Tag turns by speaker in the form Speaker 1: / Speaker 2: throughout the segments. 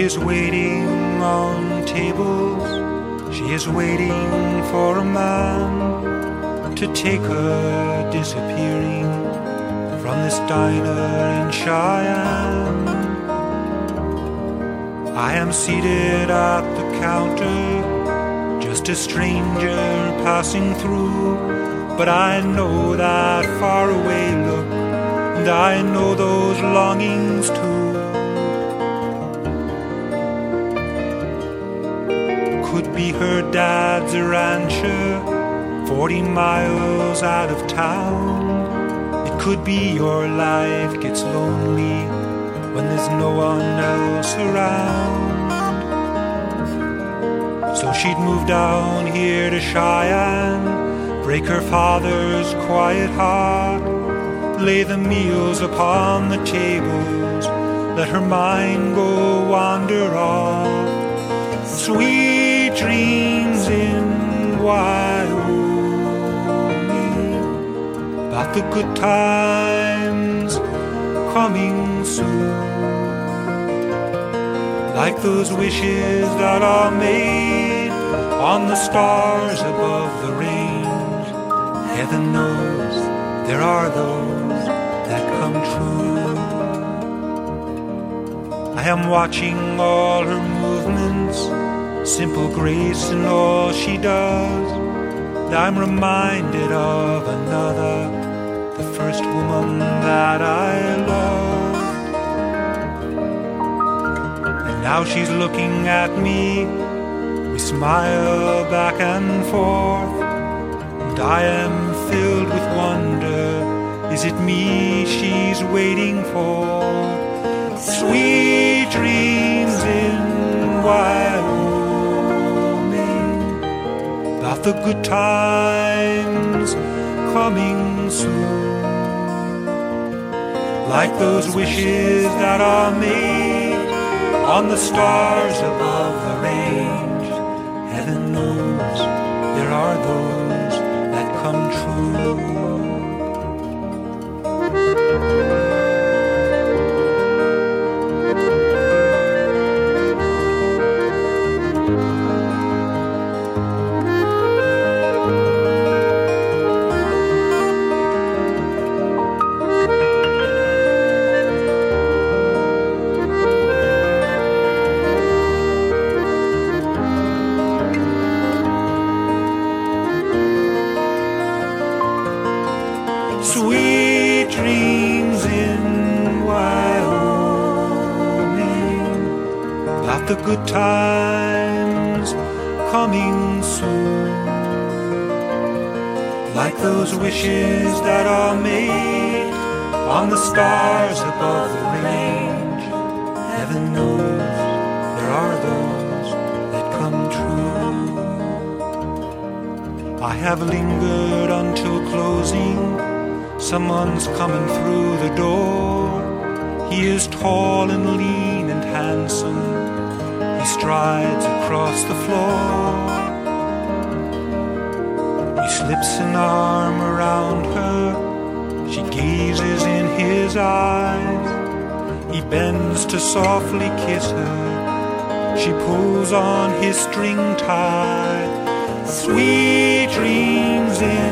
Speaker 1: is waiting on tables. She is waiting for a man to take her disappearing from this diner in Cheyenne. I am seated at the counter, just a stranger passing through, but I know that faraway look, and I know those longings too. Could be her dad's a rancher, 40 miles out of town. It could be your life gets lonely when there's no one else around. So she'd move down here to Cheyenne, break her father's quiet heart, lay the meals upon the tables, let her mind go wander off. Sweet dreams in Wyoming about the good times coming soon, like those wishes that are made on the stars above the range. Heaven knows there are those that come true. I am watching all her movements, simple grace in all she does. I'm reminded of another, the first woman that I loved. And now she's looking at me, we smile back and forth, and I am filled with wonder, is it me she's waiting for? Sweet dreams in Wyoming about the good times coming soon, like those wishes that are made on the stars above the range. Heaven knows there are those that come true. Sweet dreams in Wyoming about the good times coming soon, like those wishes that are made on the stars above the range. Heaven knows there are those that come true. I have lingered until closing. Someone's coming through the door. He is tall and lean and handsome. He strides across the floor. He slips an arm around her. She gazes in his eyes. He bends to softly kiss her. She pulls on his string tie. Sweet dreams in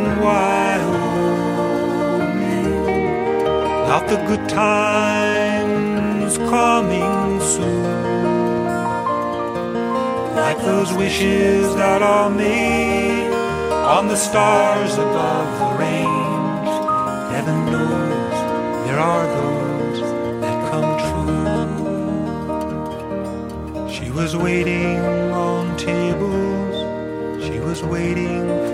Speaker 1: Wyoming about the good times coming soon, like those wishes that are made on the stars above the range. Heaven knows there are those that come true. She was waiting on tables, she was waiting